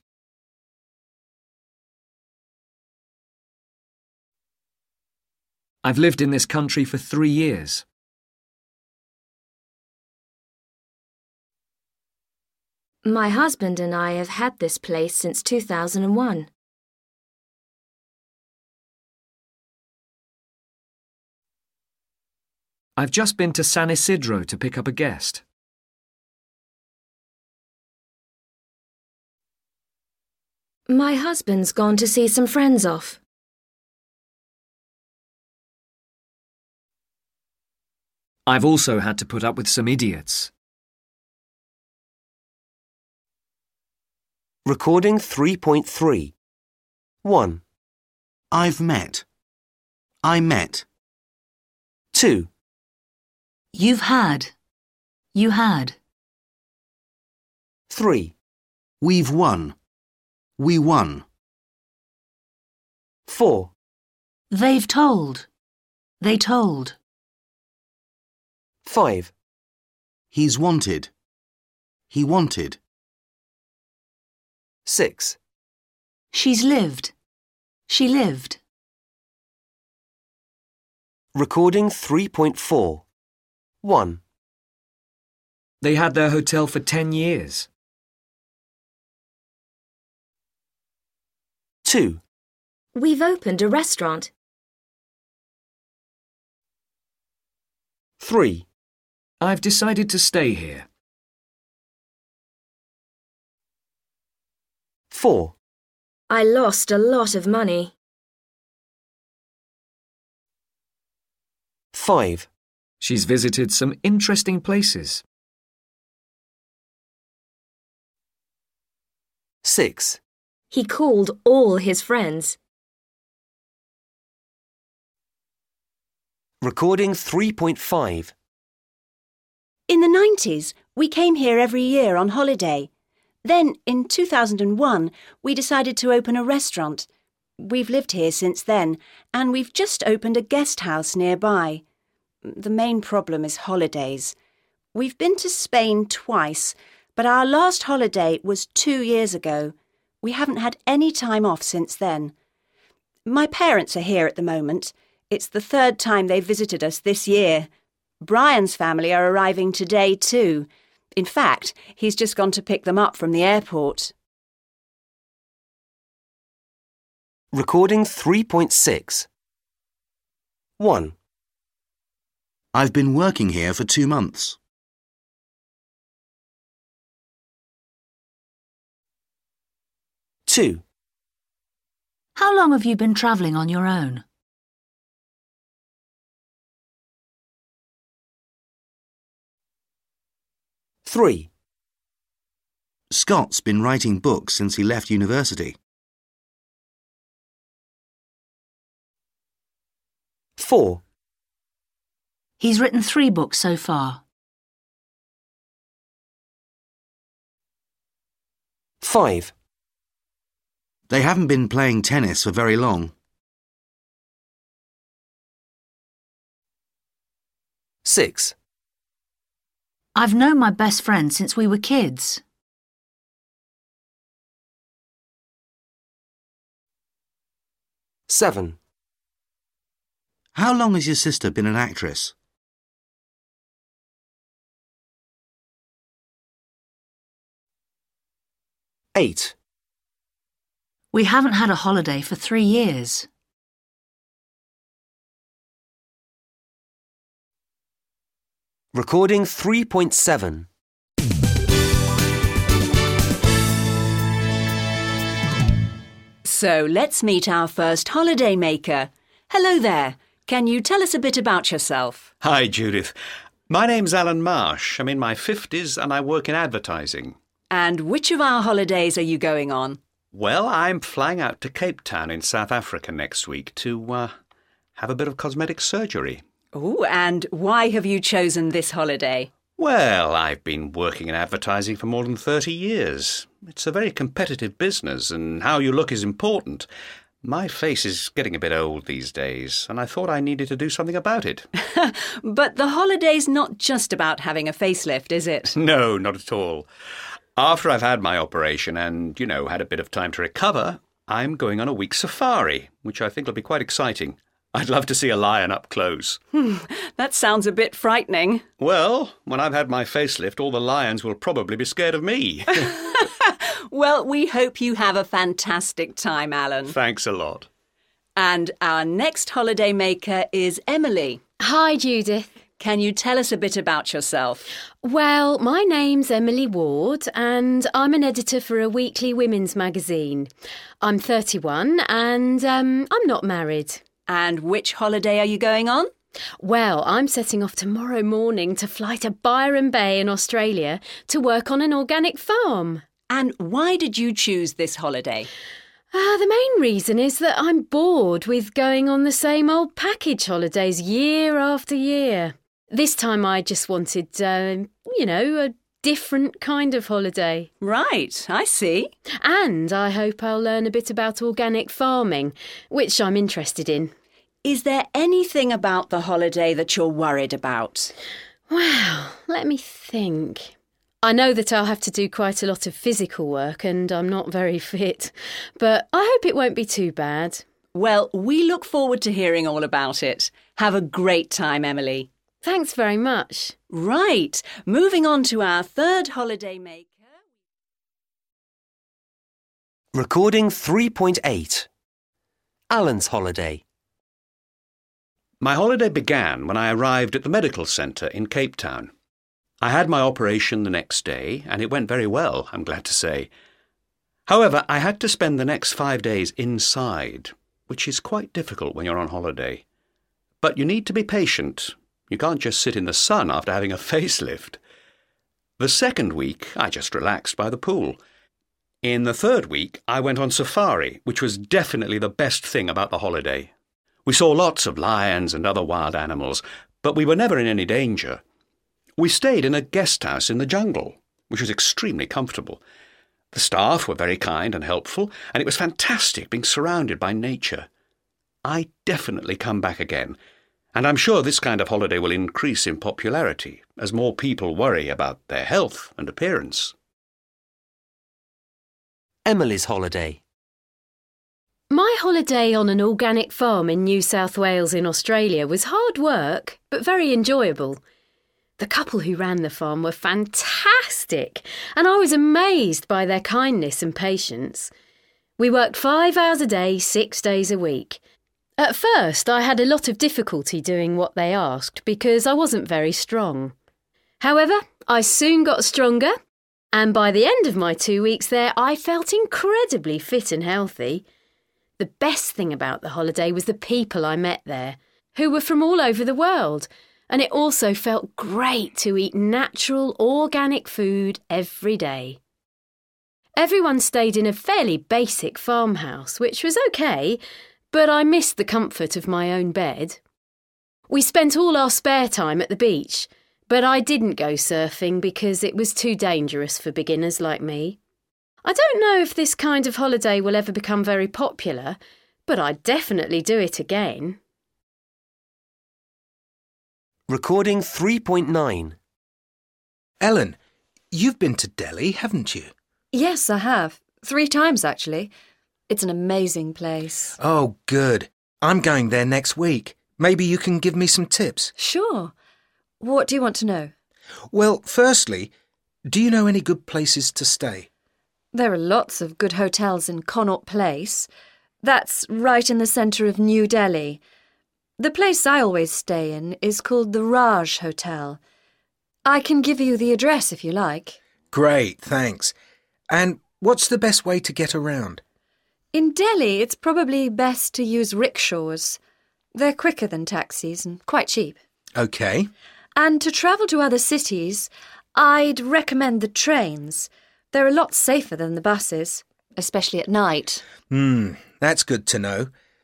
I've lived in this country for three years. My husband and I have had this place since two thousand one. I've just been to San Isidro to pick up a guest. My husband's gone to see some friends off. I've also had to put up with some idiots. Recording three point three. one. I've met. I met. two. You've had. You had. three. We've won. We won. four. They've told. They told. five. He's wanted. He wanted. six. She's lived. She lived. Recording three point four. one. They had their hotel for ten years. two. We've opened a restaurant. three. I've decided to stay here. four. I lost a lot of money. five. She's visited some interesting places. six. He called all his friends. Recording three point five. In the nineties, we came here every year on holiday. Then, in two thousand one, we decided to open a restaurant. We've lived here since then, and we've just opened a guest house nearby. The main problem is holidays. We've been to Spain twice, but our last holiday was two years ago. We haven't had any time off since then. My parents are here at the moment. It's the third time they've visited us this year. Brian's family are arriving today too. In fact, he's just gone to pick them up from the airport. Recording three point six. one. I've been working here for two months. two. How long have you been travelling on your own? three. Scott's been writing books since he left university. four. He's written three books so far. five. They haven't been playing tennis for very long. six. I've known my best friend since we were kids. seven. How long has your sister been an actress? eight. We haven't had a holiday for three years. Recording three point seven. So let's meet our first holiday maker. Hello there. Can you tell us a bit about yourself? Hi, Judith. My name's Alan Marsh. I'm in my fifties and I work in advertising. And which of our holidays are you going on? Well, I'm flying out to Cape Town in South Africa next week to uh, have a bit of cosmetic surgery. Oh, and why have you chosen this holiday? Well, I've been working in advertising for more than thirty years. It's a very competitive business and how you look is important. My face is getting a bit old these days, and I thought I needed to do something about it. But the holiday's not just about having a facelift, is it? No, not at all. After I've had my operation and, you know, had a bit of time to recover, I'm going on a week's safari, which I think will be quite exciting. I'd love to see a lion up close. Hmm, that sounds a bit frightening. Well, when I've had my facelift, all the lions will probably be scared of me. Well, we hope you have a fantastic time, Alan. Thanks a lot. And our next holiday maker is Emily. Hi, Judith. Can you tell us a bit about yourself? Well, my name's Emily Ward and I'm an editor for a weekly women's magazine. I'm thirty-one and um, I'm not married. And which holiday are you going on? Well, I'm setting off tomorrow morning to fly to Byron Bay in Australia to work on an organic farm. And why did you choose this holiday? Uh, the main reason is that I'm bored with going on the same old package holidays year after year. This time I just wanted, uh, you know, a different kind of holiday. Right, I see. And I hope I'll learn a bit about organic farming, which I'm interested in. Is there anything about the holiday that you're worried about? Well, let me think. I know that I'll have to do quite a lot of physical work and I'm not very fit, but I hope it won't be too bad. Well, we look forward to hearing all about it. Have a great time, Emily. Thanks very much. Right, moving on to our third holiday maker. Recording three point eight. Alan's holiday. My holiday began when I arrived at the medical centre in Cape Town. I had my operation the next day, and it went very well, I'm glad to say. However, I had to spend the next five days inside, which is quite difficult when you're on holiday. But you need to be patient. You can't just sit in the sun after having a facelift. The second week, I just relaxed by the pool. In the third week, I went on safari, which was definitely the best thing about the holiday. We saw lots of lions and other wild animals, but we were never in any danger. We stayed in a guest house in the jungle, which was extremely comfortable. The staff were very kind and helpful, and it was fantastic being surrounded by nature. I definitely come back again, and I'm sure this kind of holiday will increase in popularity as more people worry about their health and appearance. Emily's holiday. My holiday on an organic farm in New South Wales in Australia was hard work, but very enjoyable. The couple who ran the farm were fantastic, and I was amazed by their kindness and patience. We worked five hours a day, six days a week. At first, I had a lot of difficulty doing what they asked because I wasn't very strong. However, I soon got stronger, and by the end of my two weeks there, I felt incredibly fit and healthy. The best thing about the holiday was the people I met there, who were from all over the world, and it also felt great to eat natural, organic food every day. Everyone stayed in a fairly basic farmhouse, which was okay, but I missed the comfort of my own bed. We spent all our spare time at the beach, but I didn't go surfing because it was too dangerous for beginners like me. I don't know if this kind of holiday will ever become very popular, but I'd definitely do it again. Recording three point nine. Ellen, you've been to Delhi, haven't you? Yes, I have. Three times, actually. It's an amazing place. Oh, good. I'm going there next week. Maybe you can give me some tips. Sure. What do you want to know? Well, firstly, do you know any good places to stay? There are lots of good hotels in Connaught Place. That's right in the centre of New Delhi. The place I always stay in is called the Raj Hotel. I can give you the address if you like. Great, thanks. And what's the best way to get around? In Delhi, it's probably best to use rickshaws. They're quicker than taxis and quite cheap. OK. And to travel to other cities, I'd recommend the trains. They're a lot safer than the buses, especially at night. Hmm, that's good to know.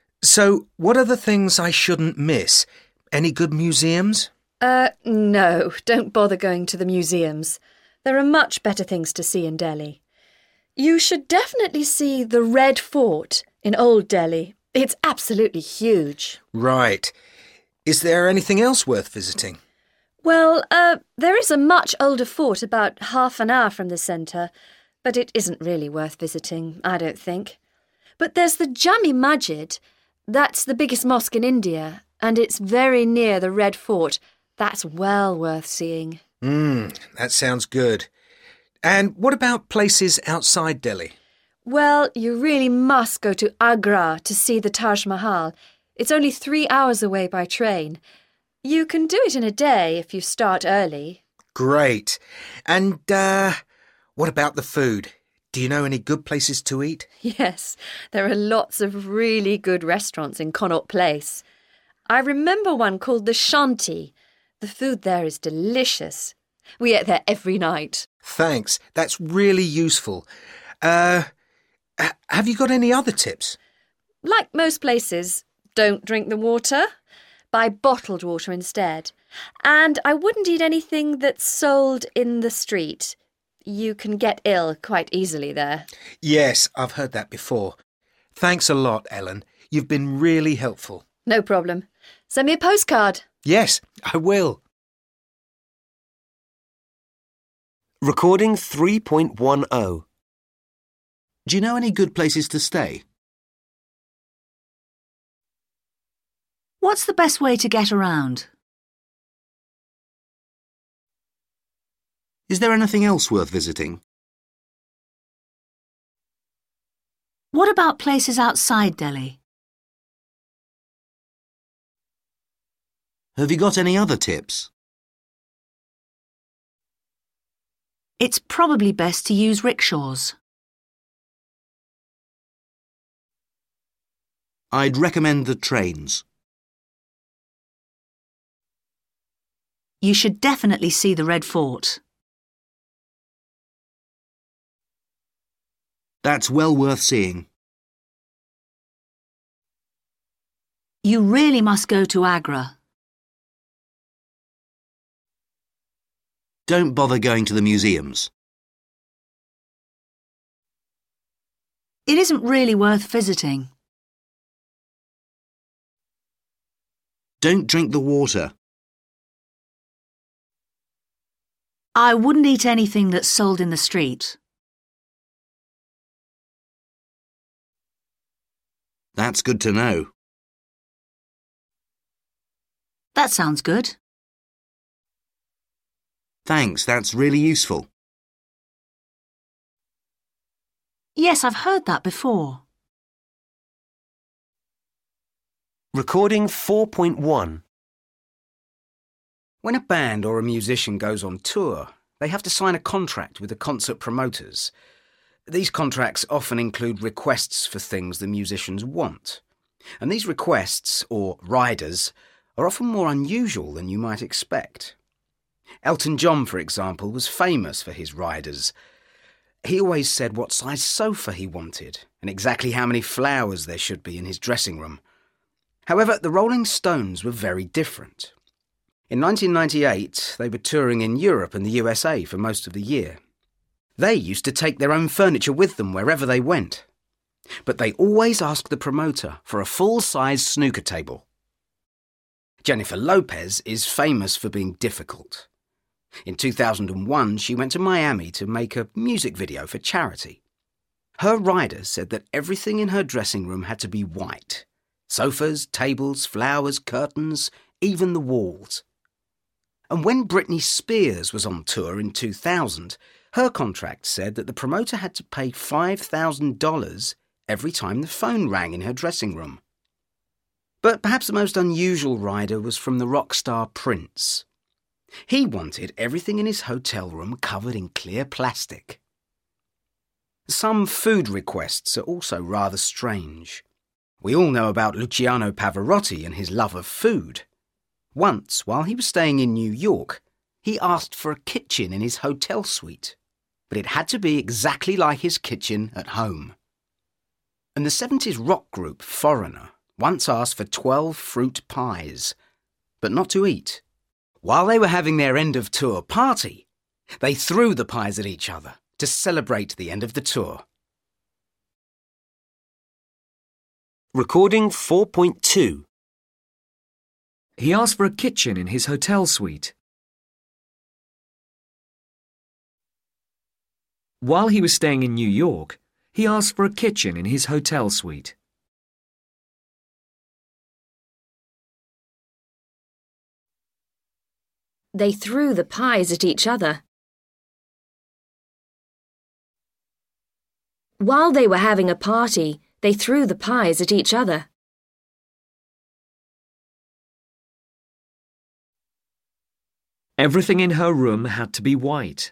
So, what are the things I shouldn't miss? Any good museums? Uh, no, don't bother going to the museums. There are much better things to see in Delhi. You should definitely see the Red Fort in Old Delhi. It's absolutely huge. Right. Is there anything else worth visiting? Well, uh, there is a much older fort about half an hour from the centre, but it isn't really worth visiting, I don't think. But there's the Jami Masjid. That's the biggest mosque in India, and it's very near the Red Fort. That's well worth seeing. Hmm, that sounds good. And what about places outside Delhi? Well, you really must go to Agra to see the Taj Mahal. It's only three hours away by train. You can do it in a day if you start early. Great. And, uh, what about the food? Do you know any good places to eat? Yes, there are lots of really good restaurants in Connaught Place. I remember one called the Shanti. The food there is delicious. We ate there every night. Thanks. That's really useful. Uh, have you got any other tips? Like most places, don't drink the water. Buy bottled water instead. And I wouldn't eat anything that's sold in the street. You can get ill quite easily there. Yes, I've heard that before. Thanks a lot, Ellen. You've been really helpful. No problem. Send me a postcard. Yes, I will. Recording three point ten. Do you know any good places to stay? What's the best way to get around? Is there anything else worth visiting? What about places outside Delhi? Have you got any other tips? It's probably best to use rickshaws. I'd recommend the trains. You should definitely see the Red Fort. That's well worth seeing. You really must go to Agra. Don't bother going to the museums. It isn't really worth visiting. Don't drink the water. I wouldn't eat anything that's sold in the street. That's good to know. That sounds good. Thanks, that's really useful. Yes, I've heard that before. Recording four point one. When a band or a musician goes on tour, they have to sign a contract with the concert promoters. These contracts often include requests for things the musicians want. And these requests, or riders, are often more unusual than you might expect. Elton John, for example, was famous for his riders. He always said what size sofa he wanted and exactly how many flowers there should be in his dressing room. However, the Rolling Stones were very different. In nineteen ninety-eight, they were touring in Europe and the U S A for most of the year. They used to take their own furniture with them wherever they went. But they always asked the promoter for a full-size snooker table. Jennifer Lopez is famous for being difficult. In two thousand one, she went to Miami to make a music video for charity. Her rider said that everything in her dressing room had to be white. Sofas, tables, flowers, curtains, even the walls. And when Britney Spears was on tour in two thousand, her contract said that the promoter had to pay five thousand dollars every time the phone rang in her dressing room. But perhaps the most unusual rider was from the rock star Prince. He wanted everything in his hotel room covered in clear plastic. Some food requests are also rather strange. We all know about Luciano Pavarotti and his love of food. Once, while he was staying in New York, he asked for a kitchen in his hotel suite, but it had to be exactly like his kitchen at home. And the seventies rock group Foreigner once asked for twelve fruit pies, but not to eat. While they were having their end-of-tour party, they threw the pies at each other to celebrate the end of the tour. Recording four point two. He asked for a kitchen in his hotel suite. While he was staying in New York, he asked for a kitchen in his hotel suite. They threw the pies at each other. While they were having a party, they threw the pies at each other. Everything in her room had to be white.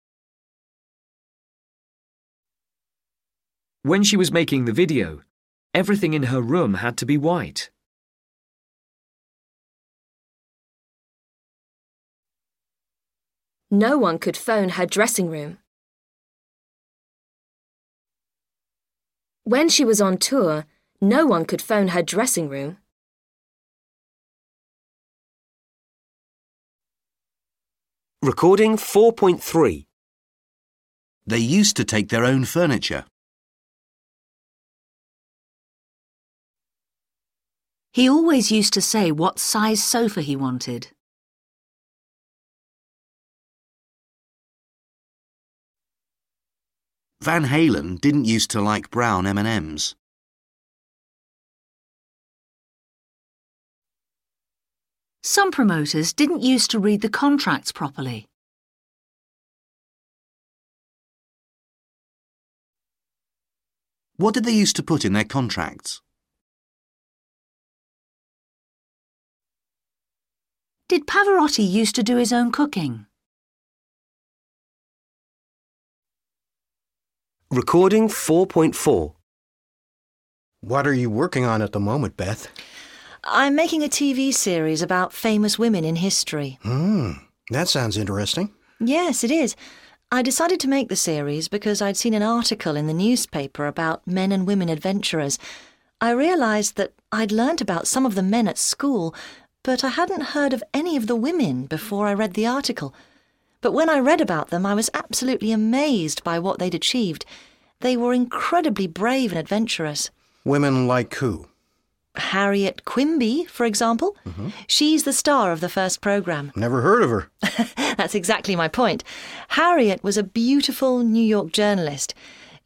When she was making the video, everything in her room had to be white. No one could phone her dressing room. When she was on tour, no one could phone her dressing room. Recording four point three. They used to take their own furniture. He always used to say what size sofa he wanted. Van Halen didn't used to like brown M and M's. Some promoters didn't used to read the contracts properly. What did they used to put in their contracts? Did Pavarotti used to do his own cooking? Recording four point four. What are you working on at the moment, Beth? I'm making a T V series about famous women in history. Hmm, that sounds interesting. Yes, it is. I decided to make the series because I'd seen an article in the newspaper about men and women adventurers. I realised that I'd learnt about some of the men at school, but I hadn't heard of any of the women before I read the article. But when I read about them, I was absolutely amazed by what they'd achieved. They were incredibly brave and adventurous. Women like who? Harriet Quimby, for example. Mm-hmm. She's the star of the first programme. Never heard of her. That's exactly my point. Harriet was a beautiful New York journalist.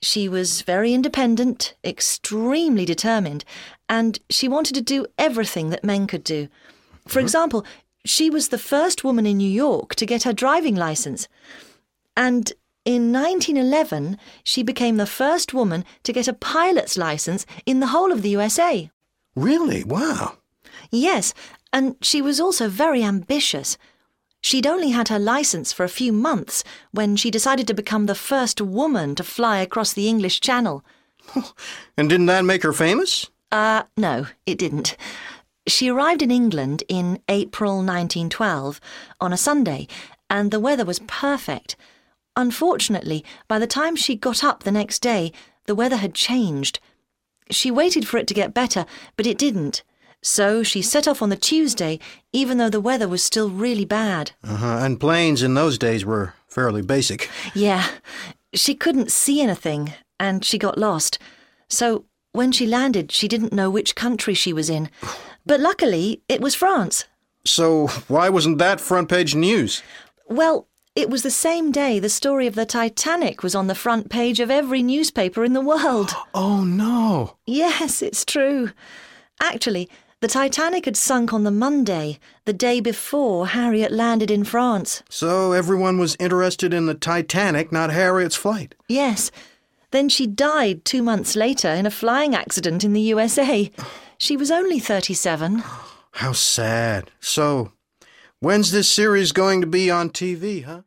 She was very independent, extremely determined, and she wanted to do everything that men could do. For example, she was the first woman in New York to get her driving licence. And in nineteen eleven, she became the first woman to get a pilot's licence in the whole of the U S A. Really? Wow. Yes, and she was also very ambitious. She'd only had her licence for a few months when she decided to become the first woman to fly across the English Channel. And didn't that make her famous? Uh, no, it didn't. She arrived in England in April nineteen twelve on a Sunday, and the weather was perfect. Unfortunately, by the time she got up the next day, the weather had changed. She waited for it to get better, but it didn't. So she set off on the Tuesday, even though the weather was still really bad. Uh-huh. And planes in those days were fairly basic. Yeah. She couldn't see anything, and she got lost. So when she landed, she didn't know which country she was in. But luckily, it was France. So why wasn't that front page news? Well, it was the same day the story of the Titanic was on the front page of every newspaper in the world. Oh, no. Yes, it's true. Actually, the Titanic had sunk on the Monday, the day before Harriet landed in France. So everyone was interested in the Titanic, not Harriet's flight. Yes. Then she died two months later in a flying accident in the U S A. She was only thirty-seven. How sad. So, when's this series going to be on T V, huh?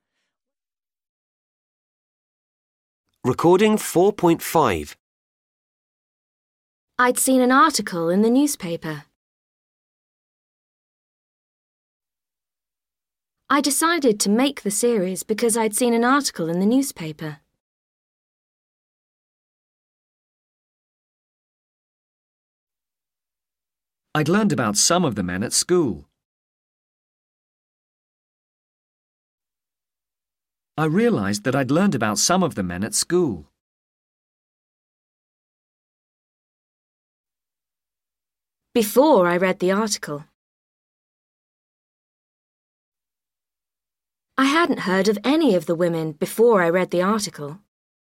Recording four point five. I'd seen an article in the newspaper. I decided to make the series because I'd seen an article in the newspaper. I'd learned about some of the men at school. I realised that I'd learned about some of the men at school. Before I read the article. I hadn't heard of any of the women before I read the article.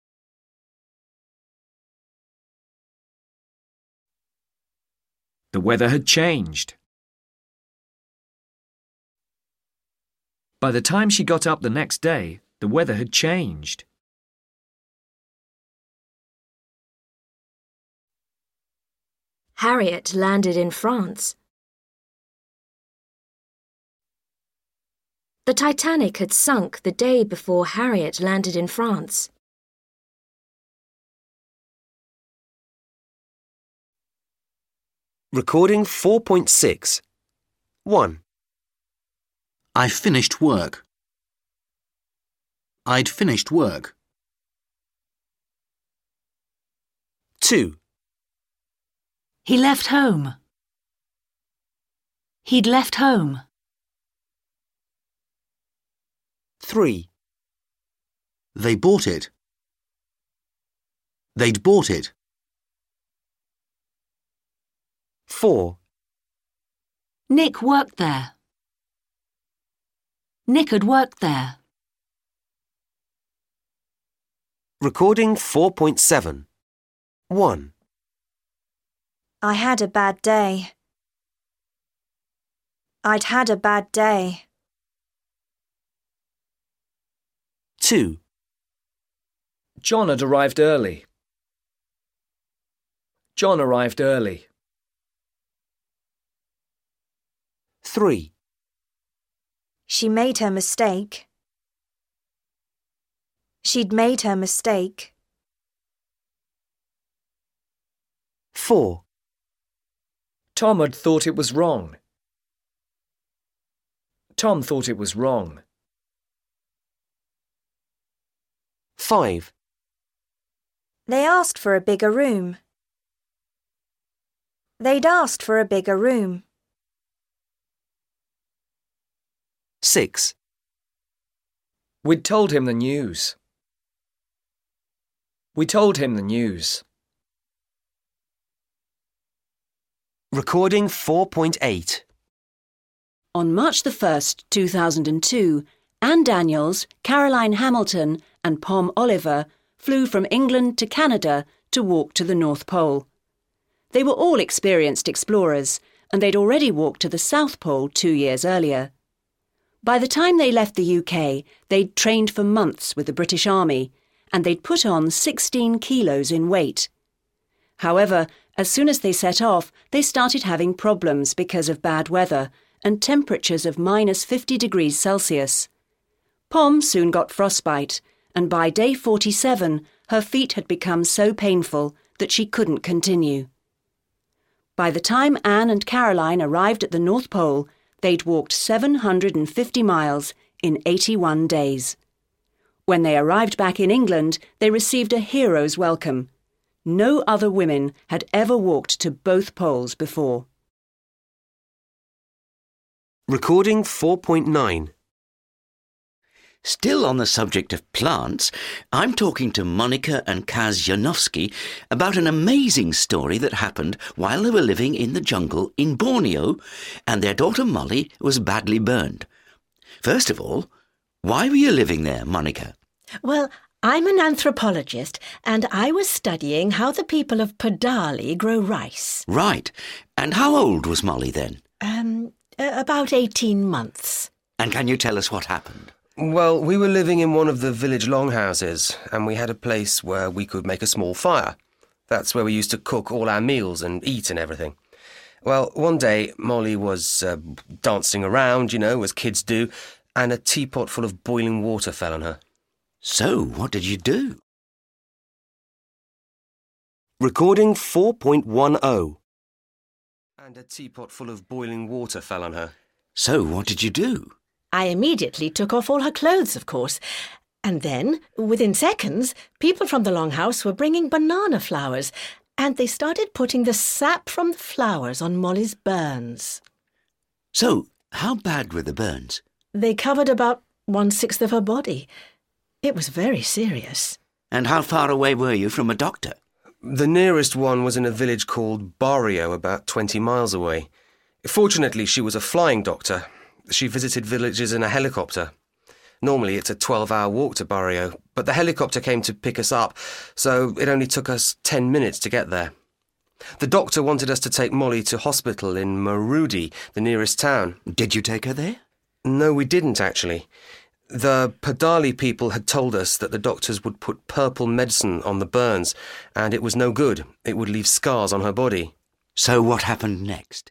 The weather had changed. By the time she got up the next day, the weather had changed. Harriet landed in France. The Titanic had sunk the day before Harriet landed in France. Recording four point six. one. I finished work. I'd finished work. two. He left home. He'd left home. three. They bought it. They'd bought it. four. Nick worked there. Nick had worked there. Recording four point seven. one. I had a bad day. I'd had a bad day. two. John had arrived early. John arrived early. three. She made her mistake. She'd made her mistake. four. Tom had thought it was wrong. Tom thought it was wrong. five. They asked for a bigger room. They'd asked for a bigger room. six. We'd told him the news. We told him the news. Recording four point eight. On March the first, two thousand two, Anne Daniels, Caroline Hamilton and Pom Oliver flew from England to Canada to walk to the North Pole. They were all experienced explorers, and they'd already walked to the South Pole two years earlier. By the time they left the U K, they'd trained for months with the British Army, and they'd put on sixteen kilos in weight. However, as soon as they set off, they started having problems because of bad weather and temperatures of minus fifty degrees Celsius. Pom soon got frostbite, and by day forty-seven, her feet had become so painful that she couldn't continue. By the time Anne and Caroline arrived at the North Pole, they'd walked seven hundred fifty miles in eighty-one days. When they arrived back in England, they received a hero's welcome. No other women had ever walked to both poles before. Recording four point nine. Still on the subject of plants, I'm talking to Monica and Kaz Janowski about an amazing story that happened while they were living in the jungle in Borneo and their daughter Molly was badly burned. First of all, why were you living there, Monica? Well, I'm an anthropologist and I was studying how the people of Padali grow rice. Right. And how old was Molly then? Um, uh, about eighteen months. And can you tell us what happened? Well, we were living in one of the village longhouses, and we had a place where we could make a small fire. That's where we used to cook all our meals and eat and everything. Well, one day, Molly was uh, dancing around, you know, as kids do, and a teapot full of boiling water fell on her. So, what did you do? Recording four point one oh. And a teapot full of boiling water fell on her. So, what did you do? I immediately took off all her clothes, of course. And then, within seconds, people from the longhouse were bringing banana flowers, and they started putting the sap from the flowers on Molly's burns. So, how bad were the burns? They covered about one-sixth of her body. It was very serious. And how far away were you from a doctor? The nearest one was in a village called Barrio, about twenty miles away. Fortunately, she was a flying doctor. She visited villages in a helicopter. Normally it's a twelve-hour walk to Barrio, but the helicopter came to pick us up, so it only took us ten minutes to get there. The doctor wanted us to take Molly to hospital in Marudi, the nearest town. Did you take her there? No, we didn't, actually. The Padali people had told us that the doctors would put purple medicine on the burns, and it was no good. It would leave scars on her body. So what happened next?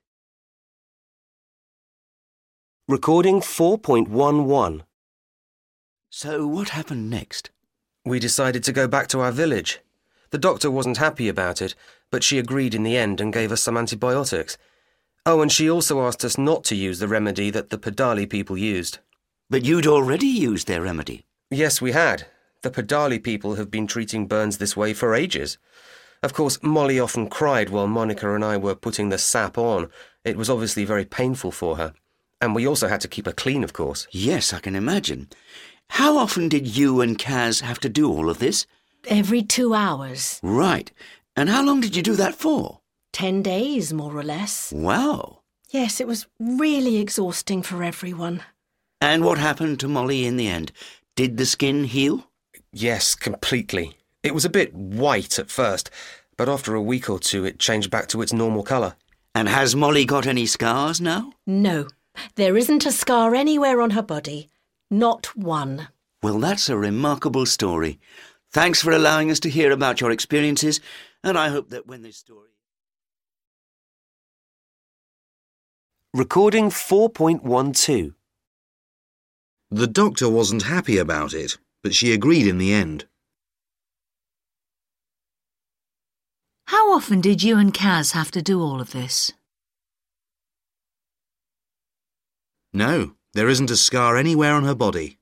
Recording four point one one. So what happened next? We decided to go back to our village. The doctor wasn't happy about it, but she agreed in the end and gave us some antibiotics. Oh, and she also asked us not to use the remedy that the Padali people used. But you'd already used their remedy. Yes, we had. The Padali people have been treating burns this way for ages. Of course, Molly often cried while Monica and I were putting the sap on. It was obviously very painful for her. And we also had to keep her clean, of course. Yes, I can imagine. How often did you and Kaz have to do all of this? Every two hours. Right. And how long did you do that for? Ten days, more or less. Wow. Yes, it was really exhausting for everyone. And what happened to Molly in the end? Did the skin heal? Yes, completely. It was a bit white at first, but after a week or two it changed back to its normal colour. And has Molly got any scars now? No. There isn't a scar anywhere on her body. Not one. Well, that's a remarkable story. Thanks for allowing us to hear about your experiences, and I hope that when this story... Recording four point one two. The doctor wasn't happy about it, but she agreed in the end. How often did you and Kaz have to do all of this? No, there isn't a scar anywhere on her body.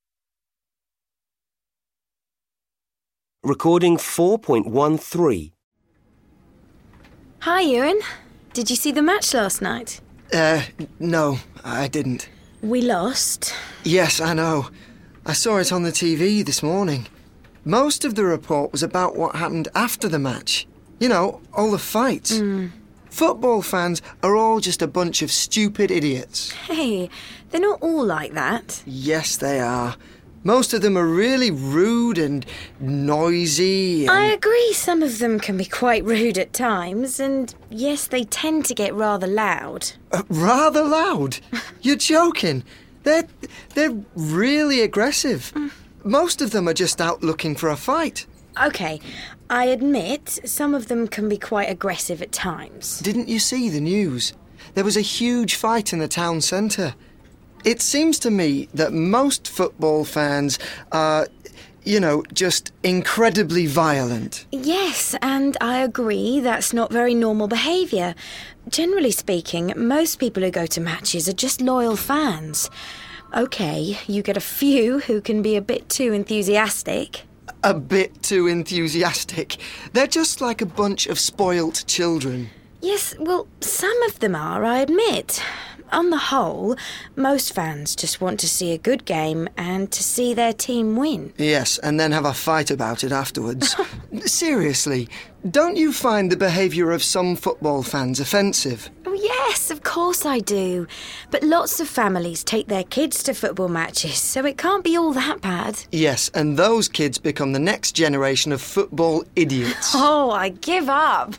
Recording four point one three. Hi, Ewan. Did you see the match last night? Uh, no, I didn't. We lost. Yes, I know. I saw it on the T V this morning. Most of the report was about what happened after the match. You know, all the fights. Mm. Football fans are all just a bunch of stupid idiots. Hey, they're not all like that. Yes, they are. Most of them are really rude and noisy. And... I agree some of them can be quite rude at times, and yes, they tend to get rather loud. Uh, rather loud? You're joking. They're, they're really aggressive. Mm. Most of them are just out looking for a fight. OK, I admit some of them can be quite aggressive at times. Didn't you see the news? There was a huge fight in the town centre. It seems to me that most football fans are, you know, just incredibly violent. Yes, and I agree that's not very normal behaviour. Generally speaking, most people who go to matches are just loyal fans. OK, you get a few who can be a bit too enthusiastic. A bit too enthusiastic? They're just like a bunch of spoilt children. Yes, well, some of them are, I admit. On the whole, most fans just want to see a good game and to see their team win. Yes, and then have a fight about it afterwards. Seriously, don't you find the behaviour of some football fans offensive? Oh, yes, of course I do. But lots of families take their kids to football matches, so it can't be all that bad. Yes, and those kids become the next generation of football idiots. Oh, I give up.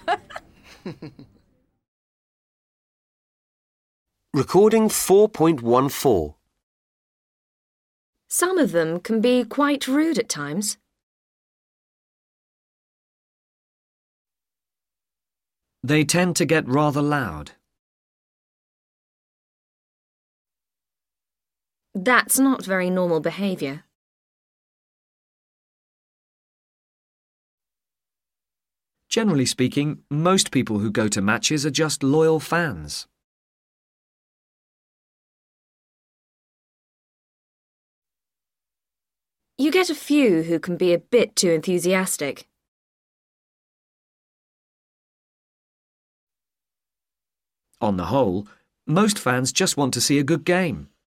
Recording four point one four. Some of them can be quite rude at times. They tend to get rather loud. That's not very normal behaviour. Generally speaking, most people who go to matches are just loyal fans. You get a few who can be a bit too enthusiastic. On the whole, most fans just want to see a good game.